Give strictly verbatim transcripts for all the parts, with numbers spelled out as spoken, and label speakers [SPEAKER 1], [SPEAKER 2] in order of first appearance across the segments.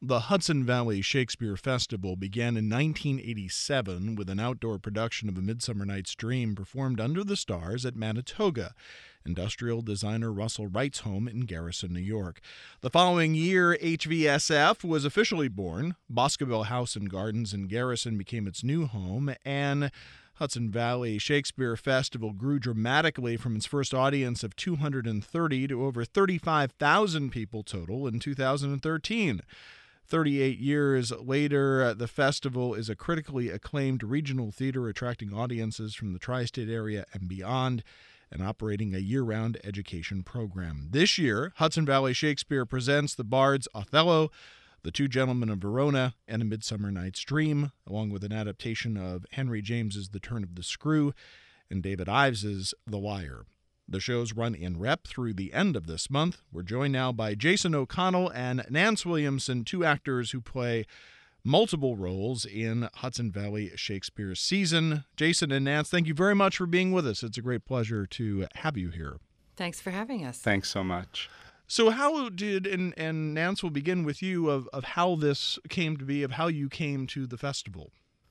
[SPEAKER 1] The Hudson Valley Shakespeare Festival began in nineteen eighty-seven with an outdoor production of A Midsummer Night's Dream performed under the stars at Manitoga, industrial designer Russell Wright's home in Garrison, New York. The following year, H V S F was officially born. Boscobel House and Gardens in Garrison became its new home, and Hudson Valley Shakespeare Festival grew dramatically from its first audience of two hundred thirty to over thirty-five thousand people total in two thousand thirteen. thirty-eight years later, the festival is a critically acclaimed regional theater attracting audiences from the tri-state area and beyond and operating a year-round education program. This year, Hudson Valley Shakespeare presents the Bard's Othello, The Two Gentlemen of Verona, and A Midsummer Night's Dream, along with an adaptation of Henry James's The Turn of the Screw and David Ives's The Liar. The shows run in rep through the end of this month. We're joined now by Jason O'Connell and Nance Williamson, two actors who play multiple roles in Hudson Valley Shakespeare season. Jason and Nance, thank you very much for being with us. It's a great pleasure to have you here.
[SPEAKER 2] Thanks for having us.
[SPEAKER 3] Thanks so much.
[SPEAKER 1] So how did, and, and Nance, will begin with you, of, of how this came to be, of how you came to the festival.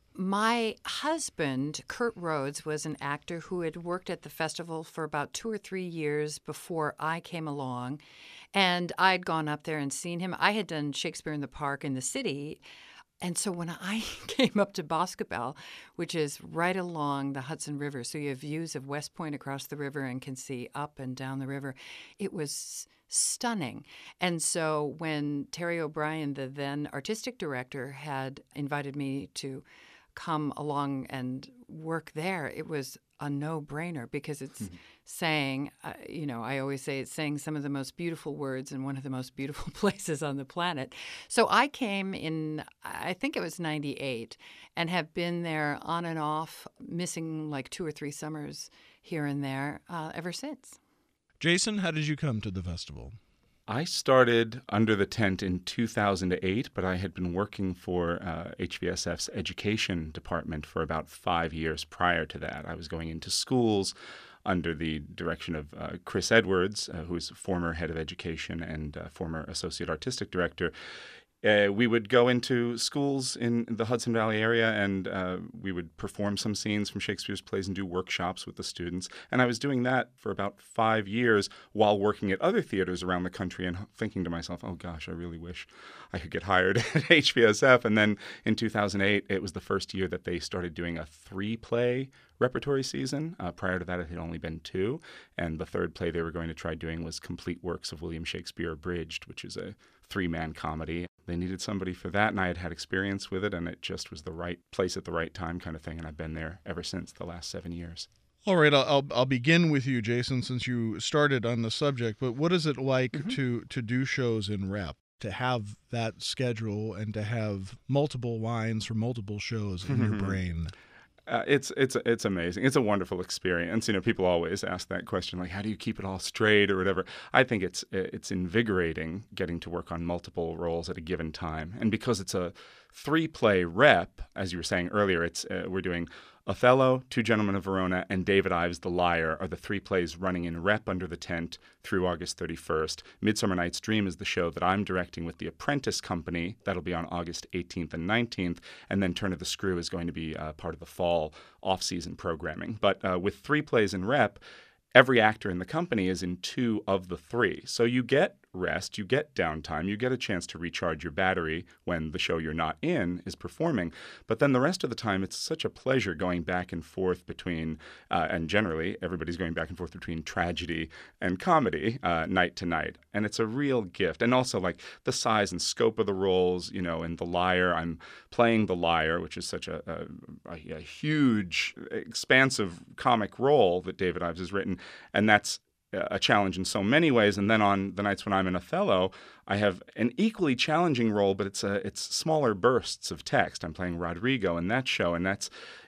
[SPEAKER 2] My husband, Kurt Rhodes, was an actor who had worked at the festival for about two or three years before I came along, and I'd gone up there and seen him. I had done Shakespeare in the Park in the city, and so when I came up to Boscobel, which is right along the Hudson River, so you have views of West Point across the river and can see up and down the river, it was stunning. And so when Terry O'Brien, the then artistic director, had invited me to come along and work there, it was a no-brainer because it's mm-hmm. saying, uh, you know, I always say it's saying some of the most beautiful words in one of the most beautiful places on the planet. So I came in, I think it was ninety-eight, and have been there on and off, missing like two or three summers here and there uh, ever since.
[SPEAKER 1] Jason, how did you come to the festival?
[SPEAKER 3] I started under the tent in two thousand eight, but I had been working for uh, H V S F's education department for about five years prior to that. I was going into schools under the direction of uh, Chris Edwards, uh, who is former head of education and uh, former associate artistic director. Uh, we would go into schools in the Hudson Valley area, and uh, we would perform some scenes from Shakespeare's plays and do workshops with the students. And I was doing that for about five years while working at other theaters around the country and thinking to myself, oh gosh, I really wish I could get hired at H V S F. And then in two thousand eight, it was the first year that they started doing a three-play repertory season. Uh, prior to that, it had only been two. And the third play they were going to try doing was Complete Works of William Shakespeare Abridged, which is a three-man comedy. They needed somebody for that, and I had had experience with it, and it just was the right place at the right time kind of thing, and I've been there ever since the last seven years.
[SPEAKER 1] All right, I'll I'll begin with you, Jason, since you started on the subject, but what is it like
[SPEAKER 3] Mm-hmm.
[SPEAKER 1] to, to do shows in rep, to have that schedule and to have multiple lines for multiple shows in your brain?
[SPEAKER 3] Uh, it's it's it's amazing. It's a wonderful experience. You know, people always ask that question, like, how do you keep it all straight or whatever? I think it's it's invigorating getting to work on multiple roles at a given time, and because it's a three-play rep, as you were saying earlier, it's uh, we're doing Othello, Two Gentlemen of Verona, and David Ives' The Liar are the three plays running in rep under the tent through August thirty-first. Midsummer Night's Dream is the show that I'm directing with the Apprentice Company. That'll be on August eighteenth and nineteenth. And then Turn of the Screw is going to be uh, part of the fall off-season programming. But uh, with three plays in rep, every actor in the company is in two of the three. So you get rest, you get downtime, you get a chance to recharge your battery when the show you're not in is performing. But then the rest of the time, it's such a pleasure going back and forth between, uh, and generally everybody's going back and forth between tragedy and comedy uh, night to night. And it's a real gift. And also like the size and scope of the roles, you know, in The Liar, I'm playing The Liar, which is such a, a, a, a huge, expansive comic role that David Ives has written. And that's a challenge in so many ways. And then on the nights when I'm in Othello, I have an equally challenging role, but it's a, it's smaller bursts of text. I'm playing Rodrigo in that show, and that's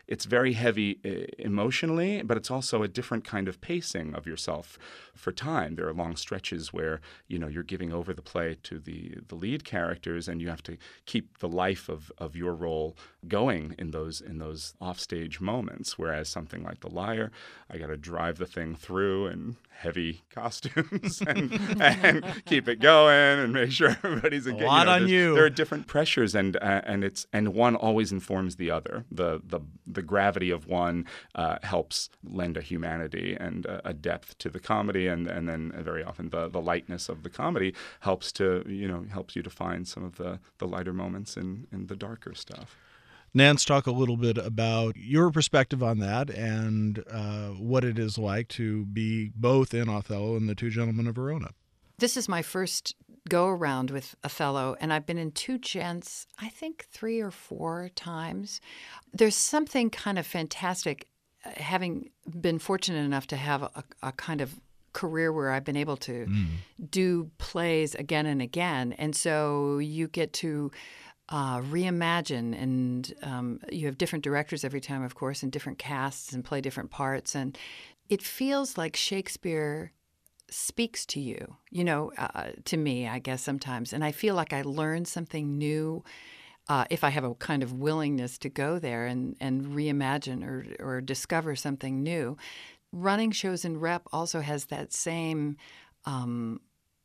[SPEAKER 3] it's very heavy uh, emotionally, but it's also a different kind of pacing of yourself for time. There are long stretches where, you know, you're giving over the play to the, the lead characters, and you have to keep the life of, of your role going in those in those offstage moments. Whereas something like The Liar, I got to drive the thing through in heavy costumes and, and keep it going and make sure everybody's
[SPEAKER 1] a
[SPEAKER 3] engaged.
[SPEAKER 1] lot
[SPEAKER 3] you know,
[SPEAKER 1] on you.
[SPEAKER 3] There are different pressures, and uh, and it's and one always informs the other. The the the gravity of one uh, helps lend a humanity and a, a depth to the comedy, and and then very often the the lightness of the comedy helps to you know helps you to find some of the the lighter moments in in the darker stuff.
[SPEAKER 1] Nance, talk a little bit about your perspective on that and uh, what it is like to be both in Othello and The Two Gentlemen of Verona.
[SPEAKER 2] This is my first go-around with Othello, and I've been in two gents, I think three or four times. There's something kind of fantastic, uh, having been fortunate enough to have a, a kind of career where I've been able to mm. do plays again and again. And so you get to Uh, reimagine, and um, you have different directors every time, of course, and different casts and play different parts. And it feels like Shakespeare speaks to you, you know, uh, to me, I guess, sometimes. And I feel like I learn something new uh, if I have a kind of willingness to go there and, and reimagine or, or discover something new. Running shows in rep also has that same um,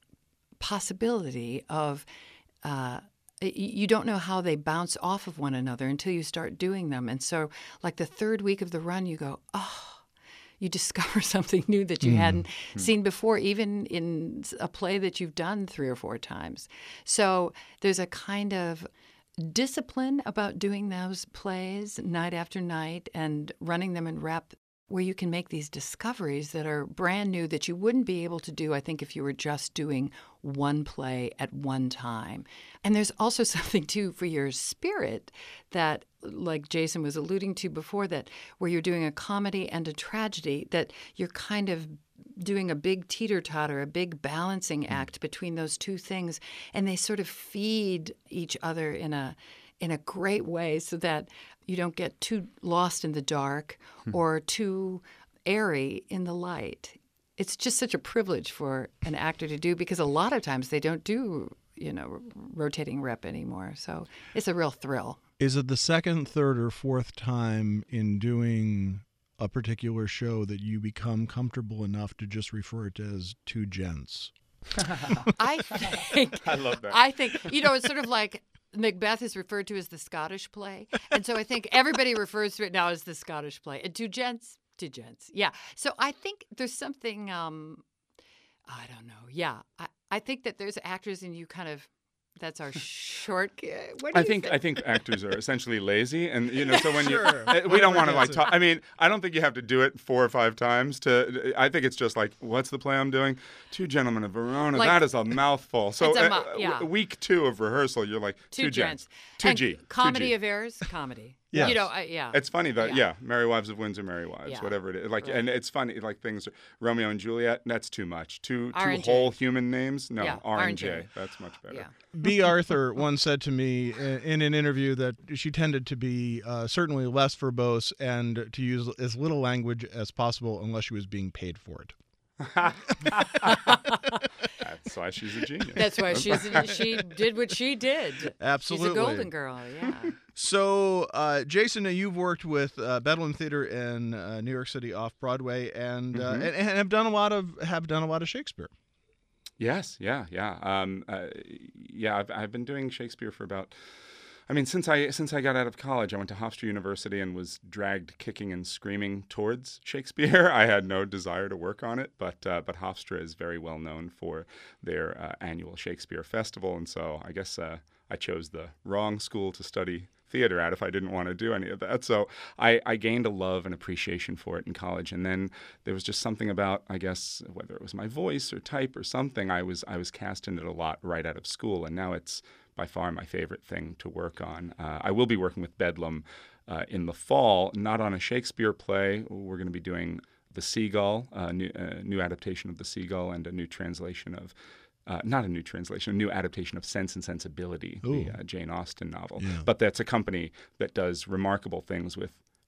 [SPEAKER 2] possibility of uh, you don't know how they bounce off of one another until you start doing them. And so like the third week of the run, you go, oh, you discover something new that you mm. hadn't mm. seen before, even in a play that you've done three or four times. So there's a kind of discipline about doing those plays night after night and running them in rep, where you can make these discoveries that are brand new that you wouldn't be able to do, I think, if you were just doing one play at one time. And there's also something, too, for your spirit that, like Jason was alluding to before, that where you're doing a comedy and a tragedy, that you're kind of doing a big teeter-totter, a big balancing act between those two things, and they sort of feed each other in a in a great way so that you don't get too lost in the dark or too airy in the light. It's just such a privilege for an actor to do, because a lot of times they don't do, you know, rotating rep anymore. So it's a real thrill.
[SPEAKER 1] Is it the second, third, or fourth time in doing a particular show that you become comfortable enough to just refer to it as two gents?
[SPEAKER 2] I think
[SPEAKER 3] I love that.
[SPEAKER 2] I think, you know, it's sort of like Macbeth is referred to as the Scottish play. And so I think everybody refers to it now as the Scottish play. And two gents, two gents. Yeah. So I think there's something, um, I don't know. Yeah. I, I think that there's actors and you kind of, that's our short. What do
[SPEAKER 3] I
[SPEAKER 2] you
[SPEAKER 3] think,
[SPEAKER 2] think
[SPEAKER 3] I think actors are essentially lazy, and you know, so when
[SPEAKER 1] Sure.
[SPEAKER 3] you, we don't want to like talk. I mean, I don't think you have to do it four or five times to. I think it's just like, what's the play I'm doing? Two Gentlemen of Verona.
[SPEAKER 2] Like,
[SPEAKER 3] that is a mouthful. So
[SPEAKER 2] it's a
[SPEAKER 3] uh,
[SPEAKER 2] mu- yeah.
[SPEAKER 3] w- week two of rehearsal, you're like
[SPEAKER 2] two,
[SPEAKER 3] two
[SPEAKER 2] gents.
[SPEAKER 3] Two
[SPEAKER 2] And
[SPEAKER 3] G.
[SPEAKER 2] Comedy
[SPEAKER 3] two G.
[SPEAKER 2] of errors, comedy.
[SPEAKER 1] Yes.
[SPEAKER 2] You know, I, yeah.
[SPEAKER 3] It's funny that
[SPEAKER 2] Yeah.
[SPEAKER 3] yeah, Merry Wives of Windsor, Merry Wives,
[SPEAKER 2] Yeah.
[SPEAKER 3] whatever it is. Like,
[SPEAKER 2] Right.
[SPEAKER 3] and it's funny, like things. Romeo and Juliet. That's too much. Two
[SPEAKER 2] R
[SPEAKER 3] two
[SPEAKER 2] and J.
[SPEAKER 3] whole human names. No,
[SPEAKER 2] Yeah,
[SPEAKER 3] R
[SPEAKER 2] R
[SPEAKER 3] and
[SPEAKER 2] and J.
[SPEAKER 3] J. That's much better.
[SPEAKER 2] Yeah.
[SPEAKER 1] B. Arthur once said to me in an interview that she tended to be uh, certainly less verbose and to use as little language as possible unless she was being paid for it.
[SPEAKER 3] That's why she's a genius.
[SPEAKER 2] That's why she's she did what she did.
[SPEAKER 1] Absolutely.
[SPEAKER 2] She's a golden girl, yeah.
[SPEAKER 1] So, uh, Jason, you've worked with uh, Bedlam Theater in uh, New York City off Broadway, and, uh,
[SPEAKER 3] Mm-hmm.
[SPEAKER 1] and and have done a lot of have done a lot of Shakespeare.
[SPEAKER 3] Yes, yeah, yeah, um, uh, yeah. I've I've been doing Shakespeare for about. I mean, since I since I got out of college, I went to Hofstra University and was dragged kicking and screaming towards Shakespeare. I had no desire to work on it, but uh, but Hofstra is very well known for their uh, annual Shakespeare festival, and so I guess uh, I chose the wrong school to study theater at if I didn't want to do any of that. So I, I gained a love and appreciation for it in college, and then there was just something about, I guess, whether it was my voice or type or something, I was I was cast in it a lot right out of school, and now it's by far my favorite thing to work on. Uh, I will be working with Bedlam uh, in the fall, not on a Shakespeare play. We're going to be doing The Seagull, a new, uh, new adaptation of The Seagull, and a new translation of, uh, not a new translation, a new adaptation of Sense and Sensibility,
[SPEAKER 1] Ooh.
[SPEAKER 3] the uh, Jane Austen novel.
[SPEAKER 1] Yeah.
[SPEAKER 3] But that's a company that does remarkable things with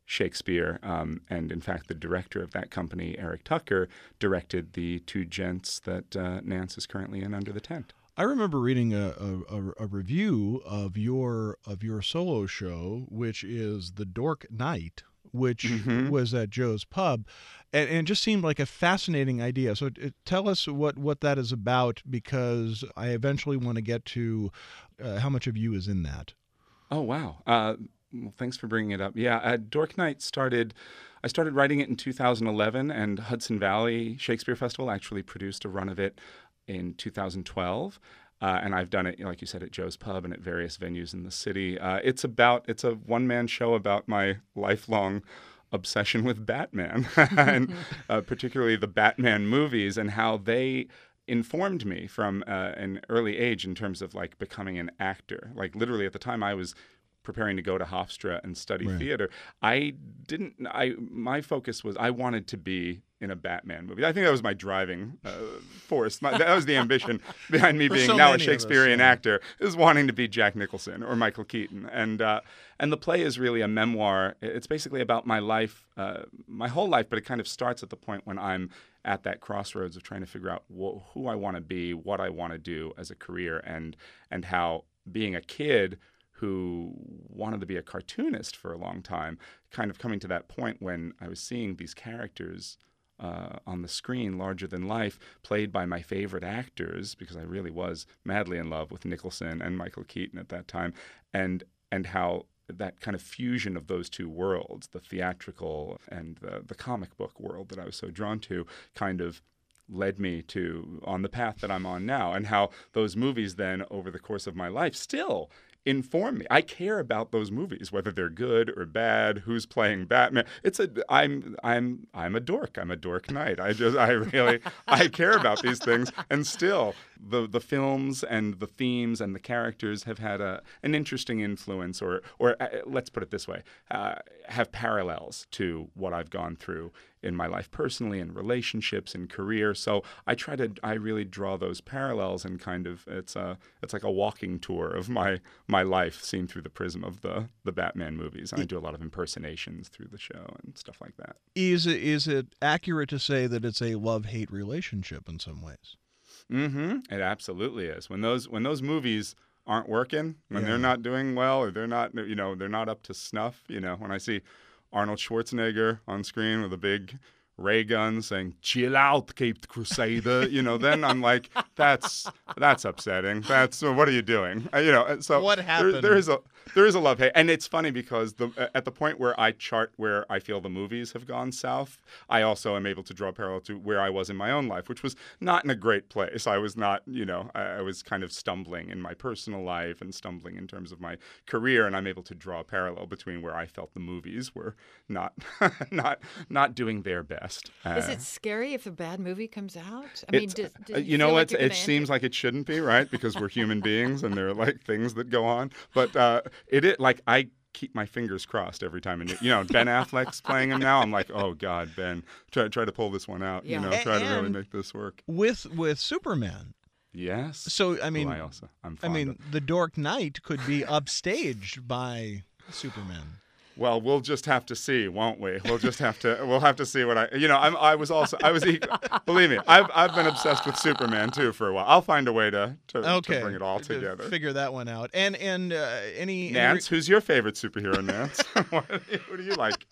[SPEAKER 3] Shakespeare. Um, and in fact, the director of that company, Eric Tucker, directed the Two Gents that uh, Nance is currently in, Under the Tent.
[SPEAKER 1] I remember reading a, a, a review of your of your solo show, which is The Dork Knight, which mm-hmm. was at Joe's Pub, and, and it just seemed like a fascinating idea. So it, tell us what, what that is about, because I eventually want to get to uh, how much of you is in that.
[SPEAKER 3] Oh, wow. Uh, well, thanks for bringing it up. Yeah, uh, Dork Knight started... I started writing it in two thousand eleven, and Hudson Valley Shakespeare Festival actually produced a run of it in two thousand twelve. Uh, and I've done it, like you said, at Joe's Pub and at various venues in the city. Uh, it's about it's a one-man show about my lifelong obsession with Batman, and uh, particularly the Batman movies, and how they informed me from uh, an early age in terms of like becoming an actor. Like literally at the time I was preparing to go to Hofstra and study right. theater, I didn't, I, my focus was I wanted to be in a Batman movie. I think that was my driving uh, force. My, that was the ambition behind me being so now a Shakespearean us, yeah. actor, is wanting to be Jack Nicholson or Michael Keaton. And uh, and the play is really a memoir. It's basically about my life, uh, my whole life, but it kind of starts at the point when I'm at that crossroads of trying to figure out wh- who I want to be, what I want to do as a career, and and how being a kid who wanted to be a cartoonist for a long time, kind of coming to that point when I was seeing these characters uh, on the screen, larger than life, played by my favorite actors, because I really was madly in love with Nicholson and Michael Keaton at that time, and and how that kind of fusion of those two worlds, the theatrical and the, the comic book world that I was so drawn to, kind of led me to on the path that I'm on now, and how those movies then over the course of my life still inform me. I care about those movies, whether they're good or bad, who's playing Batman. It's a I'm I'm I'm a dork. I'm a dork knight. I just I really I care about these things, and still the the films and the themes and the characters have had a an interesting influence, or or uh, let's put it this way, uh, have parallels to what I've gone through in my life personally, in relationships, in career. So I try to I really draw those parallels, and kind of it's a it's like a walking tour of my my life seen through the prism of the the Batman movies. And I do a lot of impersonations through the show and stuff like that.
[SPEAKER 1] Is it is it accurate to say that it's a love-hate relationship in some ways?
[SPEAKER 3] Mm-hmm. It absolutely is. When those when those movies aren't working, when yeah. they're not doing well, or they're not you know they're not up to snuff. You know, when I see Arnold Schwarzenegger on screen with a big ray gun saying "Chill out, Caped Crusader," you know, then I'm like, that's that's upsetting. That's what are you doing? Uh, you know, so
[SPEAKER 1] what happened?
[SPEAKER 3] There, there is a there is a love hate, and it's funny because the at the point where I chart where I feel the movies have gone south, I also am able to draw a parallel to where I was in my own life, which was not in a great place. I was not, you know, I, I was kind of stumbling in my personal life and stumbling in terms of my career, and I'm able to draw a parallel between where I felt the movies were not not not doing their best. Uh,
[SPEAKER 2] Is it scary if a bad movie comes out? I mean, does, does
[SPEAKER 3] uh, you, you know what? Like it seems like it shouldn't be, right? Because we're human beings, and there are like things that go on. But uh, it is like I keep my fingers crossed every time. And you know, Ben Affleck's playing him now. I'm like, oh God, Ben, try try to pull this one out. Yeah. You know, try
[SPEAKER 1] and
[SPEAKER 3] to really make this work.
[SPEAKER 1] With with Superman.
[SPEAKER 3] Yes.
[SPEAKER 1] So I mean,
[SPEAKER 3] I also I'm
[SPEAKER 1] I mean, of. The Dork Knight could be upstaged by Superman.
[SPEAKER 3] Well, we'll just have to see, won't we? We'll just have to. We'll have to see what I. You know, I'm. I was also. I was. Believe me, I've. I've been obsessed with Superman too for a while. I'll find a way to to,
[SPEAKER 1] okay.
[SPEAKER 3] to bring it all together.
[SPEAKER 1] To figure that one out. And and uh, any
[SPEAKER 3] Nance,
[SPEAKER 1] any...
[SPEAKER 3] who's your favorite superhero, Nance? what, what do you like?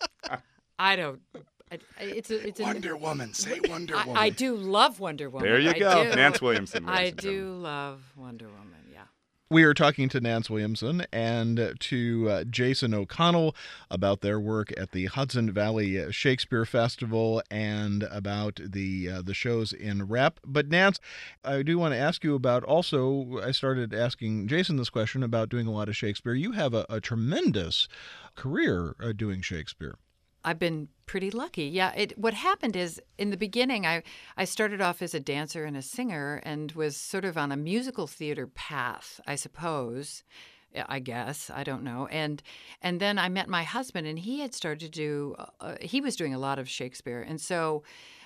[SPEAKER 2] I don't. I, it's a, it's
[SPEAKER 3] Wonder
[SPEAKER 2] a,
[SPEAKER 3] Woman. Say Wonder Woman.
[SPEAKER 2] I, I do love Wonder Woman.
[SPEAKER 3] There you
[SPEAKER 2] I
[SPEAKER 3] go,
[SPEAKER 2] do.
[SPEAKER 3] Nance Williamson.
[SPEAKER 2] I do love Wonder Woman. Yeah.
[SPEAKER 1] We are talking to Nance Williamson and to uh, Jason O'Connell about their work at the Hudson Valley Shakespeare Festival and about the uh, the shows in rep. But Nance, I do want to ask you about also, I started asking Jason this question about doing a lot of Shakespeare. You have a, a tremendous career uh, doing Shakespeare.
[SPEAKER 2] I've been pretty lucky. Yeah. It, what happened is in the beginning, I, I started off as a dancer and a singer and was sort of on a musical theater path, I suppose, I guess. I don't know. And and then I met my husband, and he had started to do, uh, he was doing a lot of Shakespeare. And so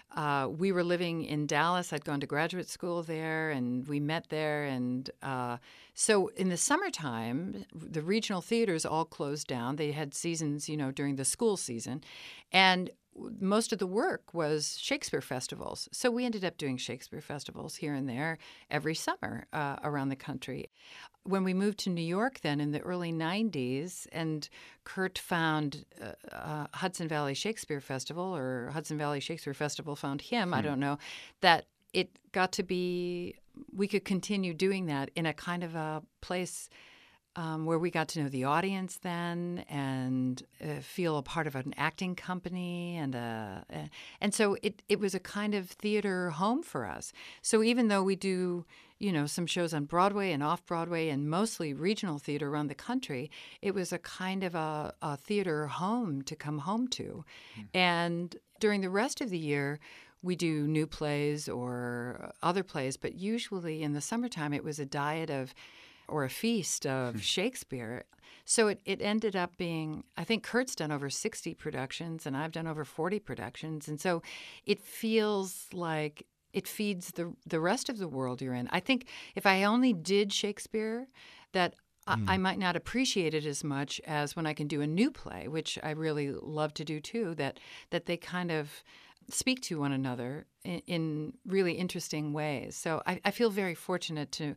[SPEAKER 2] uh, we were living in Dallas. I'd gone to graduate school there, and we met there. And uh, so in the summertime, the regional theaters all closed down. They had seasons, you know, during the school season. And most of the work was Shakespeare festivals. So we ended up doing Shakespeare festivals here and there every summer uh, around the country. When we moved to New York then in the early nineties, and Kurt found uh, uh, Hudson Valley Shakespeare Festival, or Hudson Valley Shakespeare Festival found him, hmm. I don't know, that it got to be, we could continue doing that in a kind of a place Um, where we got to know the audience then and uh, feel a part of an acting company. And uh, and so it, it was a kind of theater home for us. So even though we do, you know, some shows on Broadway and off-Broadway and mostly regional theater around the country, it was a kind of a, a theater home to come home to. Mm. And during the rest of the year, we do new plays or other plays, but usually in the summertime it was a diet of or a feast of Shakespeare. So it, it ended up being, I think Kurt's done over sixty productions and I've done over forty productions. And so it feels like it feeds the the rest of the world you're in. I think if I only did Shakespeare, that mm. I, I might not appreciate it as much as when I can do a new play, which I really love to do too, that that they kind of speak to one another in, in really interesting ways. So I, I feel very fortunate to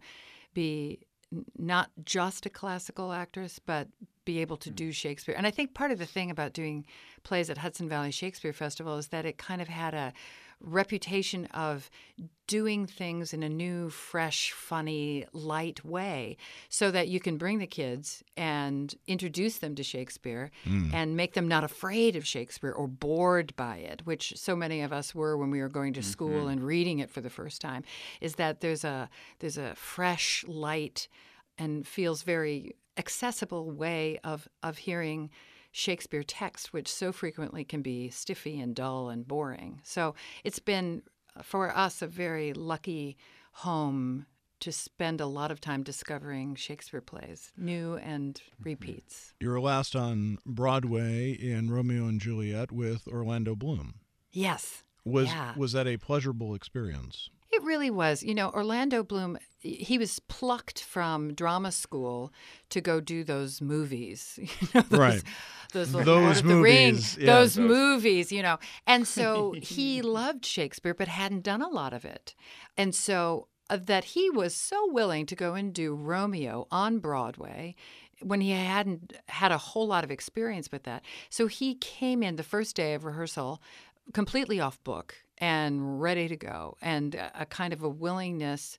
[SPEAKER 2] be not just a classical actress, but be able to do Shakespeare. And I think part of the thing about doing plays at Hudson Valley Shakespeare Festival is that it kind of had a reputation of doing things in a new, fresh, funny, light way so that you can bring the kids and introduce them to Shakespeare mm. and make them not afraid of Shakespeare or bored by it, which so many of us were when we were going to school mm-hmm. and reading it for the first time, is that there's a there's a fresh, light, and feels very accessible way of of hearing Shakespeare text, which so frequently can be stiffy and dull and boring. So it's been, for us, a very lucky home to spend a lot of time discovering Shakespeare plays, new and repeats.
[SPEAKER 1] You were last on Broadway in Romeo and Juliet with Orlando Bloom.
[SPEAKER 2] Yes.
[SPEAKER 1] Was
[SPEAKER 2] yeah.
[SPEAKER 1] was that a pleasurable experience?
[SPEAKER 2] It really was. You know, Orlando Bloom, he was plucked from drama school to go do those movies. You know, those,
[SPEAKER 1] right.
[SPEAKER 2] Those,
[SPEAKER 1] those
[SPEAKER 2] Lord of
[SPEAKER 1] movies.
[SPEAKER 2] The Ring,
[SPEAKER 1] Yeah.
[SPEAKER 2] those movies, you know. And so he loved Shakespeare but hadn't done a lot of it. And so uh, that he was so willing to go and do Romeo on Broadway when he hadn't had a whole lot of experience with that. So he came in the first day of rehearsal completely off book and ready to go, and a, a kind of a willingness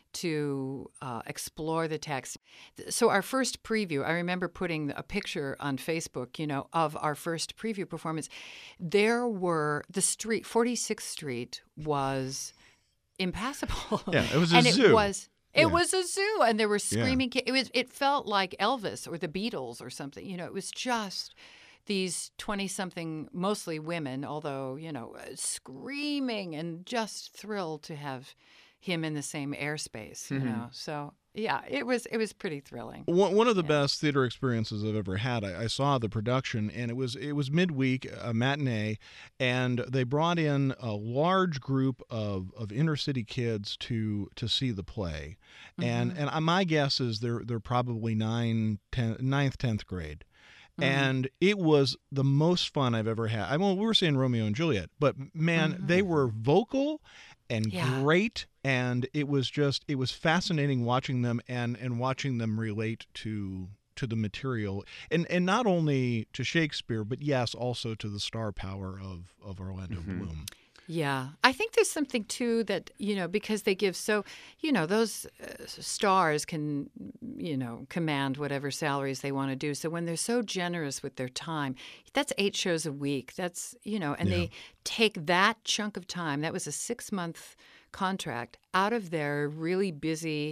[SPEAKER 2] to uh, explore the text. So our first preview, I remember putting a picture on Facebook, you know, of our first preview performance. There were, the street, forty-sixth Street was impassable.
[SPEAKER 1] Yeah, it was a
[SPEAKER 2] and
[SPEAKER 1] zoo.
[SPEAKER 2] It was, it
[SPEAKER 1] yeah.
[SPEAKER 2] was a zoo, and there were screaming
[SPEAKER 1] yeah.
[SPEAKER 2] kids. It was, it felt like Elvis or the Beatles or something. You know, it was just these twenty-something, mostly women, although, you know, screaming and just thrilled to have him in the same airspace, you mm-hmm. know. So, yeah, it was it was pretty thrilling.
[SPEAKER 1] One, one of the
[SPEAKER 2] yeah.
[SPEAKER 1] best theater experiences I've ever had. I, I saw the production, and it was it was midweek, a matinee, and they brought in a large group of, of inner city kids to to see the play, mm-hmm. and and my guess is they're they're probably nine, ten, ninth, tenth grade. Mm-hmm. And it was the most fun I've ever had. I mean, we were saying Romeo and Juliet, but man, mm-hmm. they were vocal and
[SPEAKER 2] yeah.
[SPEAKER 1] great. And it was just, it was fascinating watching them and, and watching them relate to to the material. And and not only to Shakespeare, but yes, also to the star power of, of Orlando mm-hmm. Bloom.
[SPEAKER 2] Yeah. I think there's something, too, that, you know, because they give so, you know, those uh, stars can, you know, command whatever salaries they want to do. So when they're so generous with their time, that's eight shows a week. That's, you know, and yeah. they take that chunk of time, that was a six-month contract, out of their really busy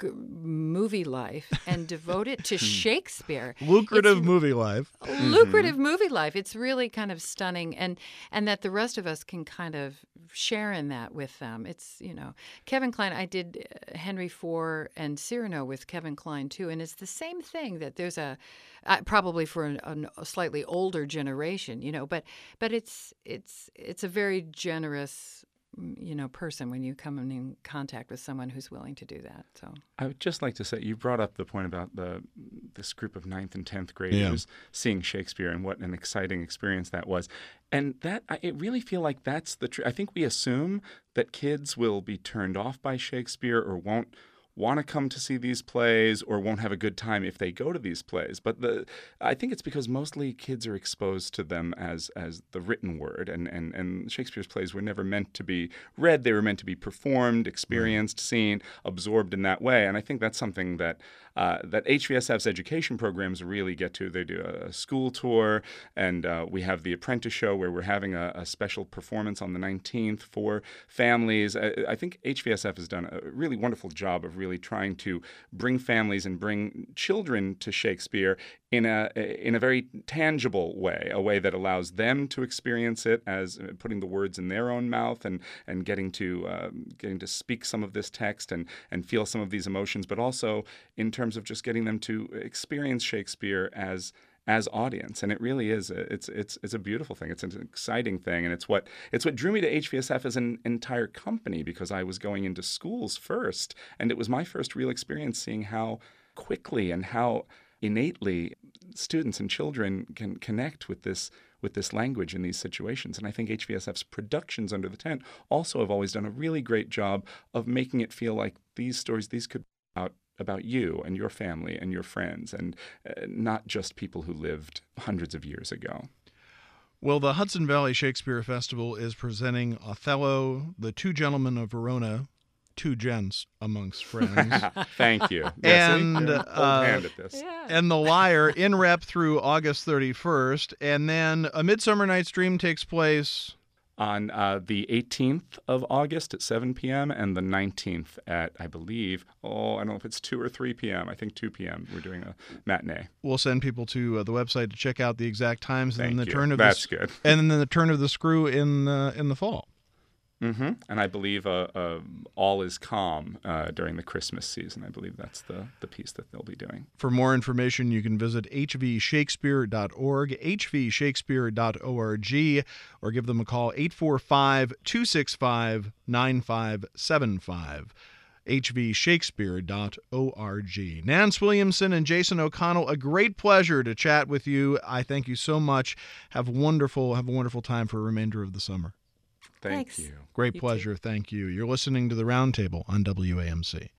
[SPEAKER 2] g- movie life and devote it to Shakespeare.
[SPEAKER 1] Lucrative
[SPEAKER 2] It's
[SPEAKER 1] movie life.
[SPEAKER 2] lucrative movie life. It's really kind of stunning, and and that the rest of us can kind of share in that with them. It's, you know, Kevin Kline. I did uh, Henry four and Cyrano with Kevin Kline too, and it's the same thing. That there's a uh, probably for an, an, a slightly older generation, you know, but but it's it's it's a very generous, you know, person when you come in contact with someone who's willing to do that. So
[SPEAKER 3] I would just like to say, you brought up the point about the this group of ninth and tenth graders yeah. seeing Shakespeare and what an exciting experience that was. And that I it really feel like that's the truth. I think we assume that kids will be turned off by Shakespeare or won't want to come to see these plays or won't have a good time if they go to these plays. But the I think it's because mostly kids are exposed to them as as the written word, and, and, and Shakespeare's plays were never meant to be read. They were meant to be performed, experienced, right. seen, absorbed in that way. And I think that's something that uh, that H V S F's education programs really get to. They do a school tour, and uh, we have the Apprentice Show where we're having a, a special performance on the nineteenth for families. I, I think H V S F has done a really wonderful job of really trying to bring families and bring children to Shakespeare in a in a very tangible way, a way that allows them to experience it as putting the words in their own mouth and and getting to um, getting to speak some of this text and and feel some of these emotions, but also in terms of just getting them to experience Shakespeare as as audience. And it really is a, it's it's it's a beautiful thing. It's an exciting thing, and it's what it's what drew me to H V S F as an entire company, because I was going into schools first, and it was my first real experience seeing how quickly and how innately students and children can connect with this with this language in these situations. And I think H V S F's productions under the tent also have always done a really great job of making it feel like these stories, these could be about about you and your family and your friends, and uh, not just people who lived hundreds of years ago.
[SPEAKER 1] Well, the Hudson Valley Shakespeare Festival is presenting Othello, The Two Gentlemen of Verona, two gents amongst friends.
[SPEAKER 3] Thank you.
[SPEAKER 1] And,
[SPEAKER 3] yes, uh, hand at this.
[SPEAKER 2] Yeah.
[SPEAKER 1] And The Liar in rep through August thirty-first. And then A Midsummer Night's Dream takes place
[SPEAKER 3] on uh, the eighteenth of August at seven p.m. and the nineteenth at, I believe, oh, I don't know if it's two or three p.m. I think two p.m. We're doing a matinee.
[SPEAKER 1] We'll send people to uh, the website to check out the exact times. And
[SPEAKER 3] Thank
[SPEAKER 1] then the
[SPEAKER 3] you.
[SPEAKER 1] turn of
[SPEAKER 3] That's
[SPEAKER 1] the,
[SPEAKER 3] good.
[SPEAKER 1] And then the turn of the screw in uh, in the fall.
[SPEAKER 3] Mm-hmm. And I believe uh, uh, All is Calm uh, during the Christmas season. I believe that's the, the piece that they'll be doing.
[SPEAKER 1] For more information, you can visit h v shakespeare dot org, h v shakespeare dot org, or give them a call, eight four five, two six five, nine five seven five. h v shakespeare dot org. Nance Williamson and Jason O'Connell, a great pleasure to chat with you. I thank you so much. Have wonderful, have a wonderful time for the remainder of the summer.
[SPEAKER 3] Thank
[SPEAKER 2] Thanks.
[SPEAKER 3] you.
[SPEAKER 1] Great
[SPEAKER 2] You
[SPEAKER 1] pleasure.
[SPEAKER 2] too.
[SPEAKER 1] Thank you. You're listening to The Roundtable on W A M C.